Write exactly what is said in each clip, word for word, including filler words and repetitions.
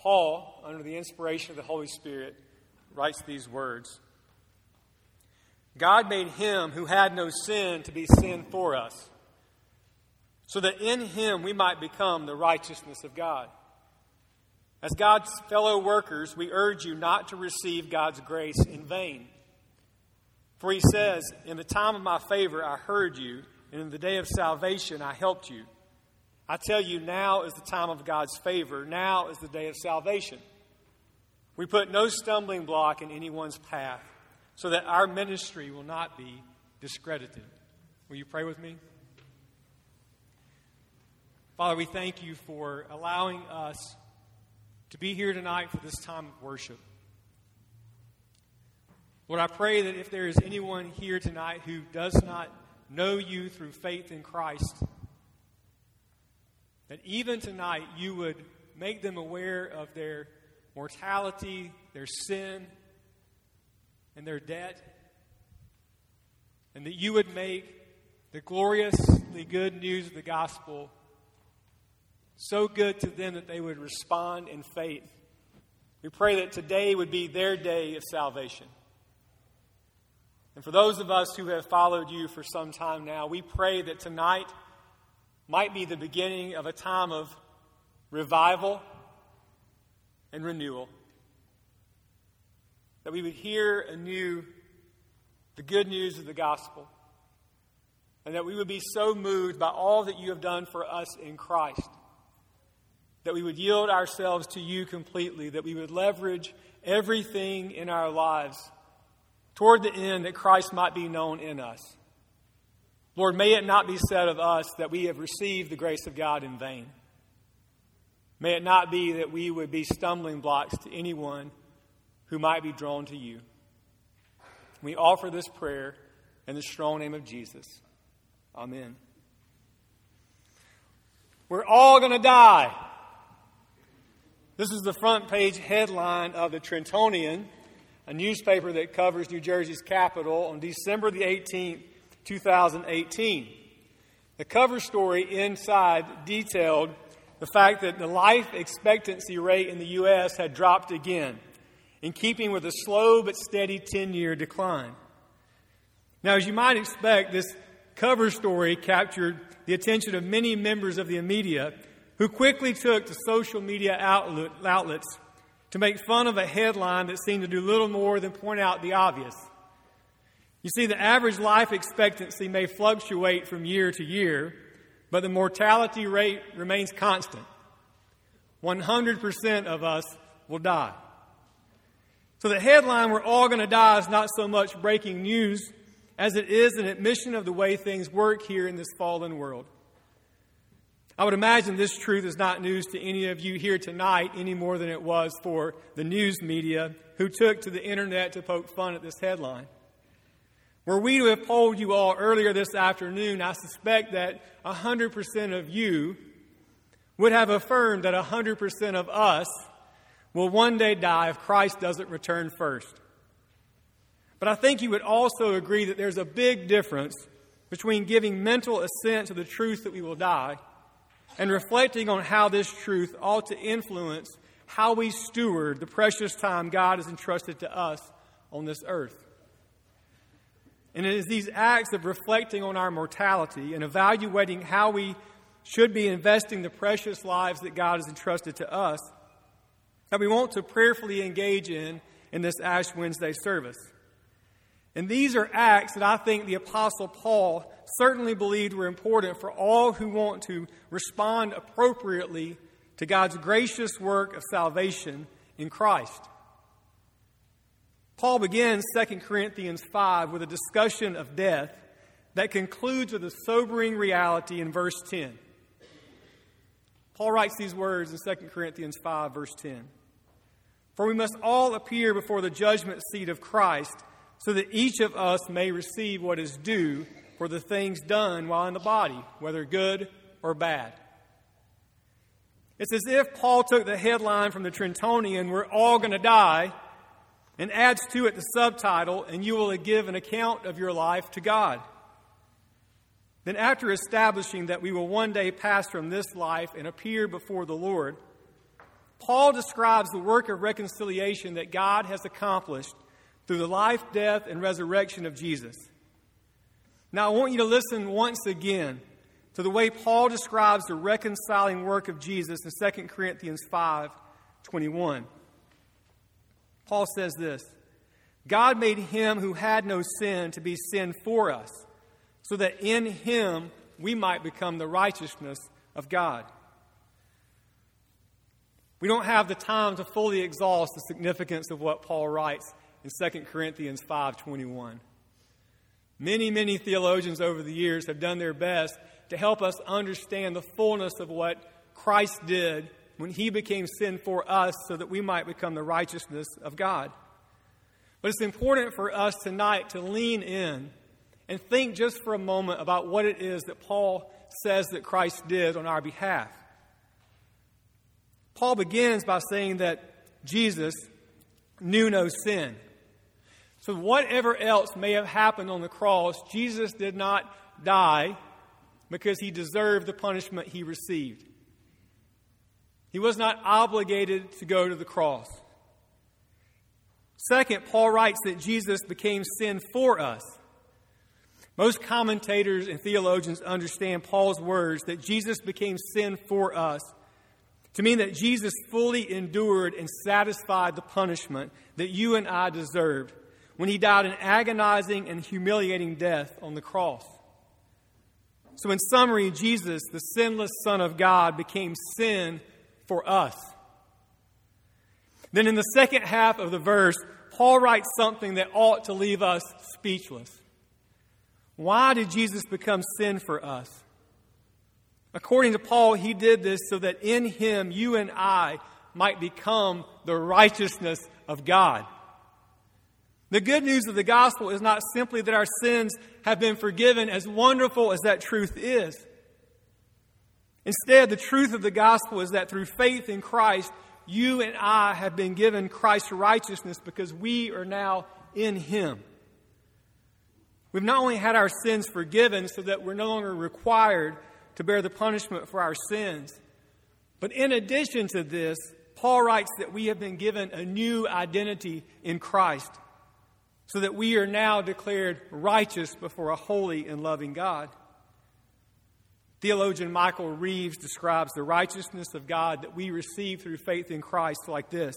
Paul, under the inspiration of the Holy Spirit, writes these words. God made him who had no sin to be sin for us, so that in him we might become the righteousness of God. As God's fellow workers, we urge you not to receive God's grace in vain. For he says, in the time of my favor I heard you, and in the day of salvation I helped you. I tell you, now is the time of God's favor. Now is the day of salvation. We put no stumbling block in anyone's path, so that our ministry will not be discredited. Will you pray with me? Father, we thank you for allowing us to be here tonight for this time of worship. Lord, I pray that if there is anyone here tonight who does not know you through faith in Christ, that even tonight you would make them aware of their mortality, their sin, and their debt, and that you would make the gloriously good news of the gospel so good to them that they would respond in faith. We pray that today would be their day of salvation. And for those of us who have followed you for some time now, we pray that tonight might be the beginning of a time of revival and renewal. That we would hear anew the good news of the gospel. And that we would be so moved by all that you have done for us in Christ, that we would yield ourselves to you completely, that we would leverage everything in our lives toward the end that Christ might be known in us. Lord, may it not be said of us that we have received the grace of God in vain. May it not be that we would be stumbling blocks to anyone who might be drawn to you. We offer this prayer in the strong name of Jesus. Amen. We're all going to die. This is the front page headline of the Trentonian, a newspaper that covers New Jersey's capital, on December the eighteenth, two thousand eighteen. The cover story inside detailed the fact that the life expectancy rate in the U S had dropped again, in keeping with a slow but steady ten-year decline. Now, as you might expect, this cover story captured the attention of many members of the media, who quickly took to social media outlet, outlets to make fun of a headline that seemed to do little more than point out the obvious. You see, the average life expectancy may fluctuate from year to year, but the mortality rate remains constant. one hundred percent of us will die. So the headline, "We're all going to die," is not so much breaking news as it is an admission of the way things work here in this fallen world. I would imagine this truth is not news to any of you here tonight any more than it was for the news media who took to the internet to poke fun at this headline. Were we to have polled you all earlier this afternoon, I suspect that one hundred percent of you would have affirmed that one hundred percent of us will one day die if Christ doesn't return first. But I think you would also agree that there's a big difference between giving mental assent to the truth that we will die and reflecting on how this truth ought to influence how we steward the precious time God has entrusted to us on this earth. And it is these acts of reflecting on our mortality and evaluating how we should be investing the precious lives that God has entrusted to us that we want to prayerfully engage in in this Ash Wednesday service. And these are acts that I think the Apostle Paul certainly believed were important for all who want to respond appropriately to God's gracious work of salvation in Christ. Paul begins Second Corinthians five with a discussion of death that concludes with a sobering reality in verse ten. Paul writes these words in Second Corinthians five, verse ten. "For we must all appear before the judgment seat of Christ, so that each of us may receive what is due for the things done while in the body, whether good or bad." It's as if Paul took the headline from the Trentonian, "We're all going to die," and adds to it the subtitle, "And you will give an account of your life to God." Then after establishing that we will one day pass from this life and appear before the Lord, Paul describes the work of reconciliation that God has accomplished through the life, death, and resurrection of Jesus. Now, I want you to listen once again to the way Paul describes the reconciling work of Jesus in Second Corinthians five twenty-one. Paul says this, God made him who had no sin to be sin for us, so that in him we might become the righteousness of God. We don't have the time to fully exhaust the significance of what Paul writes in Second Corinthians five twenty-one. Many, many theologians over the years have done their best to help us understand the fullness of what Christ did when he became sin for us so that we might become the righteousness of God. But it's important for us tonight to lean in and think just for a moment about what it is that Paul says that Christ did on our behalf. Paul begins by saying that Jesus knew no sin. So whatever else may have happened on the cross, Jesus did not die because he deserved the punishment he received. He was not obligated to go to the cross. Second, Paul writes that Jesus became sin for us. Most commentators and theologians understand Paul's words that Jesus became sin for us to mean that Jesus fully endured and satisfied the punishment that you and I deserved when he died an agonizing and humiliating death on the cross. So in summary, Jesus, the sinless Son of God, became sin for us. Then in the second half of the verse, Paul writes something that ought to leave us speechless. Why did Jesus become sin for us? According to Paul, he did this so that in him you and I might become the righteousness of God. The good news of the gospel is not simply that our sins have been forgiven, as wonderful as that truth is. Instead, the truth of the gospel is that through faith in Christ, you and I have been given Christ's righteousness because we are now in him. We've not only had our sins forgiven so that we're no longer required to bear the punishment for our sins, but in addition to this, Paul writes that we have been given a new identity in Christ, so that we are now declared righteous before a holy and loving God. Theologian Michael Reeves describes the righteousness of God that we receive through faith in Christ like this.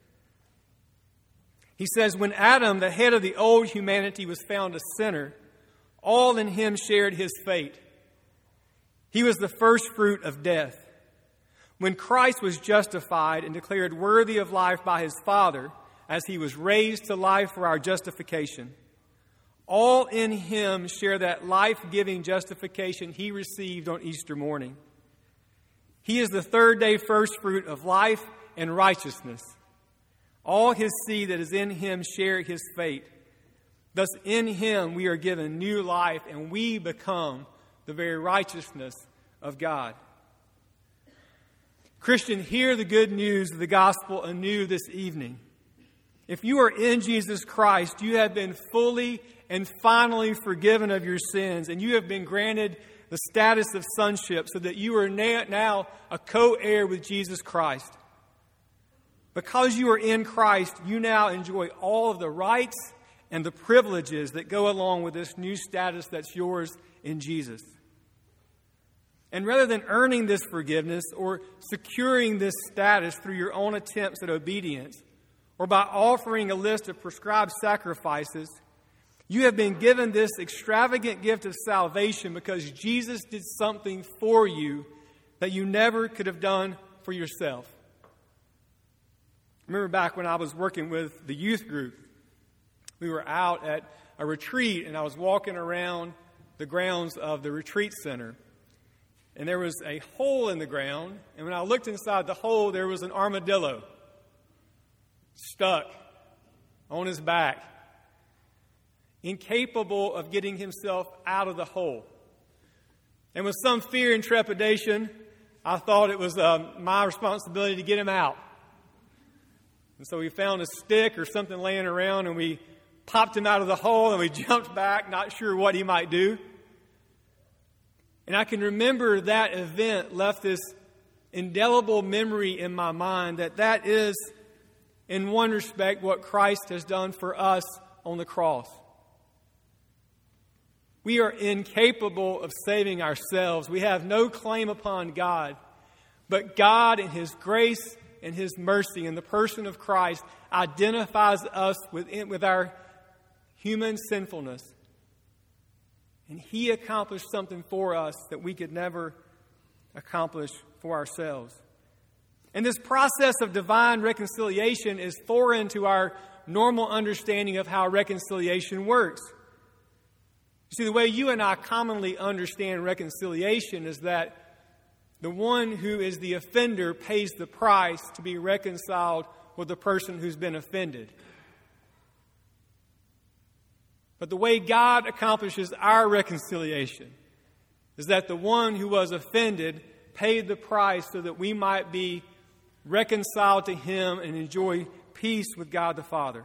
He says, when Adam, the head of the old humanity, was found a sinner, all in him shared his fate. He was the first fruit of death. When Christ was justified and declared worthy of life by his Father, as he was raised to life for our justification, all in him share that life-giving justification he received on Easter morning. He is the third day first fruit of life and righteousness. All his seed that is in him share his fate. Thus in him we are given new life, and we become the very righteousness of God. Christian, hear the good news of the gospel anew this evening. If you are in Jesus Christ, you have been fully and finally forgiven of your sins, and you have been granted the status of sonship so that you are now a co-heir with Jesus Christ. Because you are in Christ, you now enjoy all of the rights and the privileges that go along with this new status that's yours in Jesus. And rather than earning this forgiveness or securing this status through your own attempts at obedience, or by offering a list of prescribed sacrifices, you have been given this extravagant gift of salvation because Jesus did something for you that you never could have done for yourself. I remember back when I was working with the youth group, we were out at a retreat, and I was walking around the grounds of the retreat center. And there was a hole in the ground, and when I looked inside the hole, there was an armadillo stuck on his back, incapable of getting himself out of the hole. And with some fear and trepidation, I thought it was uh, my responsibility to get him out. And so we found a stick or something laying around, and we popped him out of the hole, and we jumped back, not sure what he might do. And I can remember that event left this indelible memory in my mind that that is, in one respect, what Christ has done for us on the cross. We are incapable of saving ourselves. We have no claim upon God. But God, in His grace and His mercy, in the person of Christ, identifies us with, with our human sinfulness. And He accomplished something for us that we could never accomplish for ourselves. And this process of divine reconciliation is foreign to our normal understanding of how reconciliation works. You see, the way you and I commonly understand reconciliation is that the one who is the offender pays the price to be reconciled with the person who's been offended. But the way God accomplishes our reconciliation is that the one who was offended paid the price so that we might be reconciled to Him and enjoy peace with God the Father.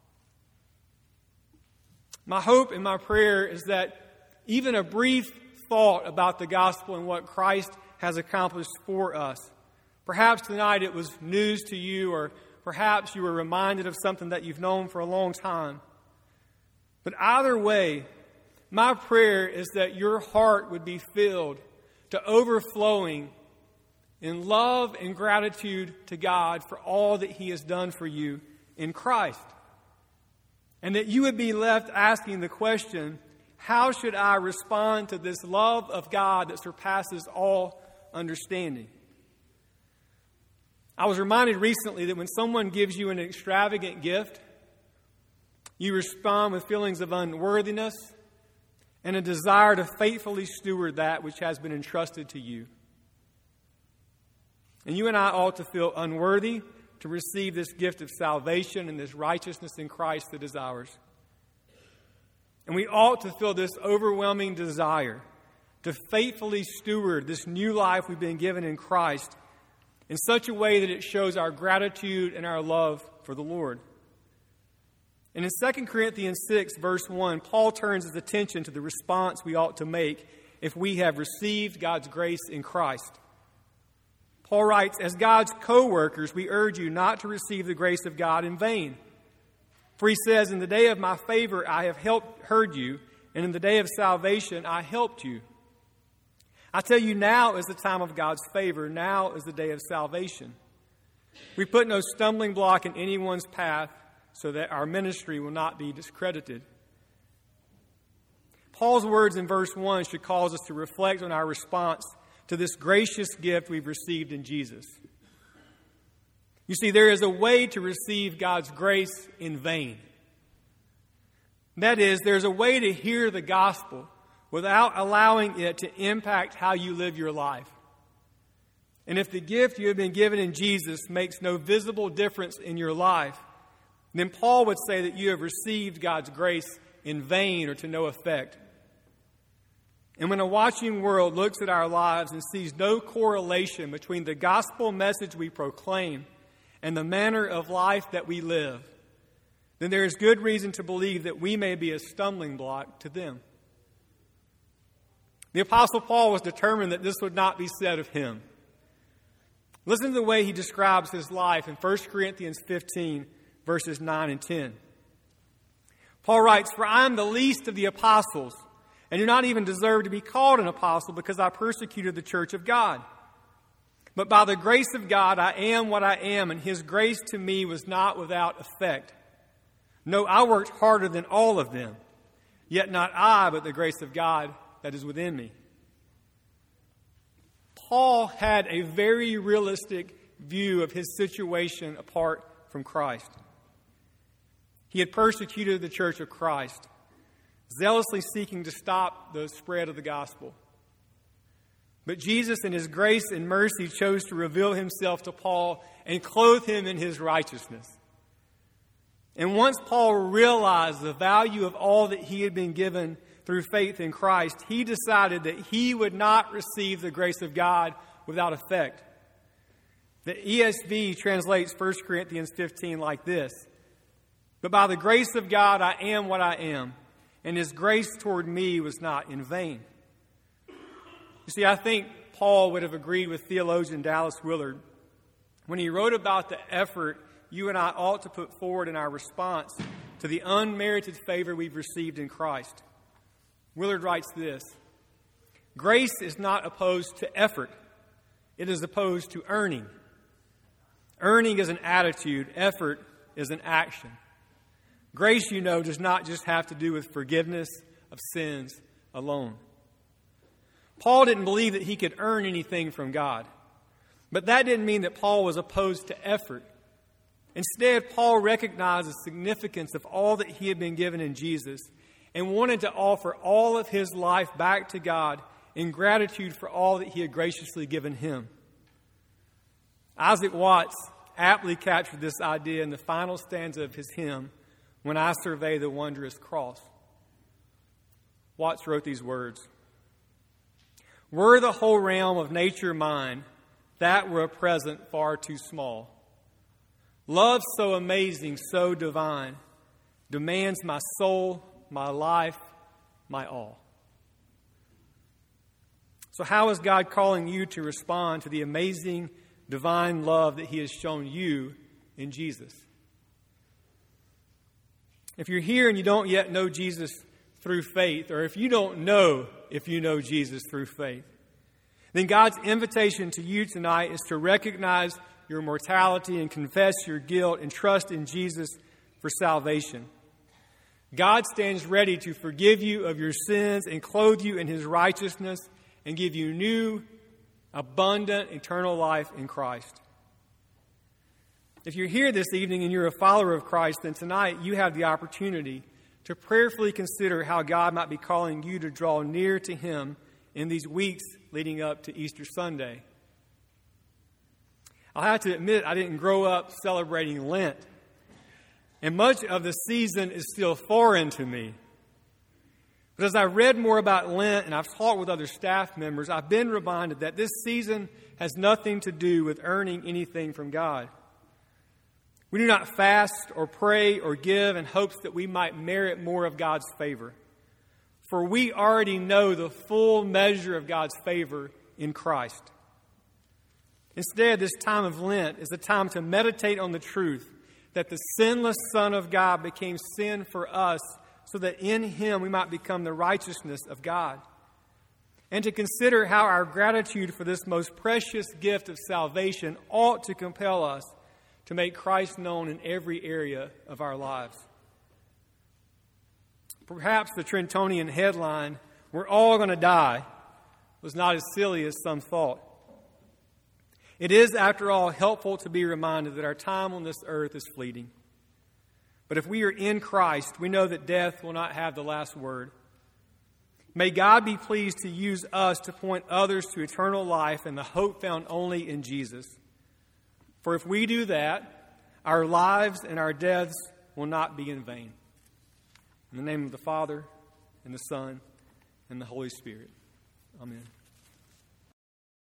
My hope and my prayer is that even a brief thought about the gospel and what Christ has accomplished for us. Perhaps tonight it was news to you, or perhaps you were reminded of something that you've known for a long time. But either way, my prayer is that your heart would be filled to overflowing in love and gratitude to God for all that He has done for you in Christ. And that you would be left asking the question, how should I respond to this love of God that surpasses all understanding? I was reminded recently that when someone gives you an extravagant gift, you respond with feelings of unworthiness and a desire to faithfully steward that which has been entrusted to you. And you and I ought to feel unworthy to receive this gift of salvation and this righteousness in Christ that is ours. And we ought to feel this overwhelming desire to faithfully steward this new life we've been given in Christ in such a way that it shows our gratitude and our love for the Lord. And in Second Corinthians six, verse one, Paul turns his attention to the response we ought to make if we have received God's grace in Christ. Paul writes, as God's co-workers, we urge you not to receive the grace of God in vain. For he says, in the day of my favor I have helped, heard you, and in the day of salvation I helped you. I tell you, now is the time of God's favor. Now is the day of salvation. We put no stumbling block in anyone's path so that our ministry will not be discredited. Paul's words in verse one should cause us to reflect on our response to this gracious gift we've received in Jesus. You see, there is a way to receive God's grace in vain. That is, there's a way to hear the gospel without allowing it to impact how you live your life. And if the gift you have been given in Jesus makes no visible difference in your life, then Paul would say that you have received God's grace in vain or to no effect. And when a watching world looks at our lives and sees no correlation between the gospel message we proclaim and the manner of life that we live, then there is good reason to believe that we may be a stumbling block to them. The Apostle Paul was determined that this would not be said of him. Listen to the way he describes his life in First Corinthians fifteen, verses nine and ten. Paul writes, for I am the least of the apostles, and do not even deserve to be called an apostle because I persecuted the church of God. But by the grace of God, I am what I am, and His grace to me was not without effect. No, I worked harder than all of them, yet not I, but the grace of God that is within me. Paul had a very realistic view of his situation apart from Christ. He had persecuted the church of Christ, zealously seeking to stop the spread of the gospel. But Jesus, in His grace and mercy, chose to reveal Himself to Paul and clothe him in His righteousness. And once Paul realized the value of all that he had been given through faith in Christ, he decided that he would not receive the grace of God without effect. The E S V translates First Corinthians fifteen like this: but by the grace of God I am what I am, and His grace toward me was not in vain. You see, I think Paul would have agreed with theologian Dallas Willard when he wrote about the effort you and I ought to put forward in our response to the unmerited favor we've received in Christ. Willard writes this: grace is not opposed to effort. It is opposed to earning. Earning is an attitude. Effort is an action. Grace, you know, does not just have to do with forgiveness of sins alone. Paul didn't believe that he could earn anything from God. But that didn't mean that Paul was opposed to effort. Instead, Paul recognized the significance of all that he had been given in Jesus and wanted to offer all of his life back to God in gratitude for all that he had graciously given him. Isaac Watts aptly captured this idea in the final stanza of his hymn, "When I Survey the Wondrous Cross." Watts wrote these words: "Were the whole realm of nature mine, that were a present far too small. Love so amazing, so divine, demands my soul, my life, my all." So how is God calling you to respond to the amazing divine love that he has shown you in Jesus? If you're here and you don't yet know Jesus through faith, or if you don't know if you know Jesus through faith, then God's invitation to you tonight is to recognize your mortality and confess your guilt and trust in Jesus for salvation. God stands ready to forgive you of your sins and clothe you in his righteousness and give you new, abundant, eternal life in Christ. If you're here this evening and you're a follower of Christ, then tonight you have the opportunity to prayerfully consider how God might be calling you to draw near to him in these weeks leading up to Easter Sunday. I'll have to admit, I didn't grow up celebrating Lent, and much of the season is still foreign to me. But as I read more about Lent and I've talked with other staff members, I've been reminded that this season has nothing to do with earning anything from God. We do not fast or pray or give in hopes that we might merit more of God's favor. For we already know the full measure of God's favor in Christ. Instead, this time of Lent is a time to meditate on the truth that the sinless Son of God became sin for us so that in him we might become the righteousness of God. And to consider how our gratitude for this most precious gift of salvation ought to compel us to make Christ known in every area of our lives. Perhaps the Trentonian headline, "We're all going to die," was not as silly as some thought. It is, after all, helpful to be reminded that our time on this earth is fleeting. But if we are in Christ, we know that death will not have the last word. May God be pleased to use us to point others to eternal life and the hope found only in Jesus. For if we do that, our lives and our deaths will not be in vain. In the name of the Father, and the Son, and the Holy Spirit. Amen.